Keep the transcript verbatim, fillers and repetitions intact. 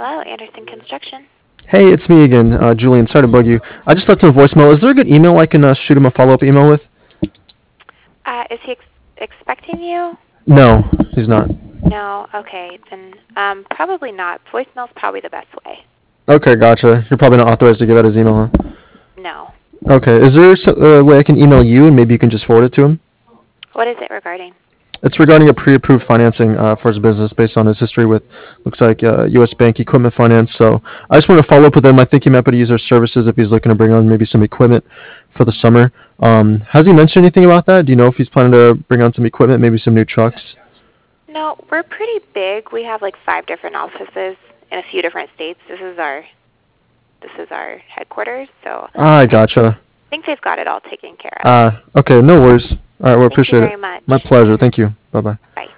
Hello, Anderson Construction. Hey, it's me again, uh, Julian. Sorry to bug you. I just left him a voicemail. Is there a good email I can uh, shoot him a follow-up email with? Uh, is he ex- expecting you? No, he's not. No. Okay, then um, probably not. Voicemail's probably the best way. Okay, gotcha. You're probably not authorized to give out his email, huh? No. Okay. Is there a uh, way I can email you and maybe you can just forward it to him? What is it regarding? It's regarding a pre-approved financing uh, for his business based on his history with, looks like uh, U S Bank Equipment Finance. So I just want to follow up with him. I think he might be to use our services if he's looking to bring on maybe some equipment for the summer. Um, has he mentioned anything about that? Do you know if he's planning to bring on some equipment, maybe some new trucks? No, we're pretty big. We have like five different offices in a few different states. This is our this is our headquarters, so Ah, I I gotcha. think they've got it all taken care of. Ah, okay, no worries. All right, well, Thank you appreciate it. very much. My pleasure. Thank you. Bye bye. Bye.